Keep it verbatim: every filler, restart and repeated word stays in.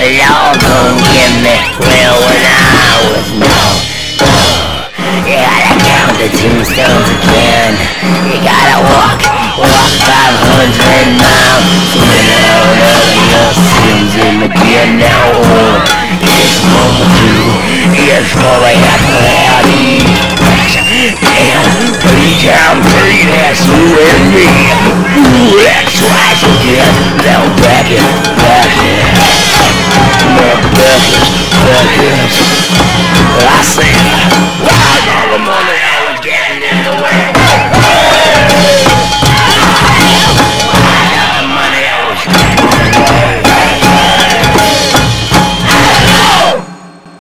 Lord gon' give me real when I was no. You gotta count the tombstones again. You gotta walk, walk five hundred miles. Spin out all of your sins in again now. Oh, it's more to do, it's more like a cloudy. And three times three, that's you and me. Ooh, that's twice again. Now back it, back it. Now back it, back it. I said, why all the money?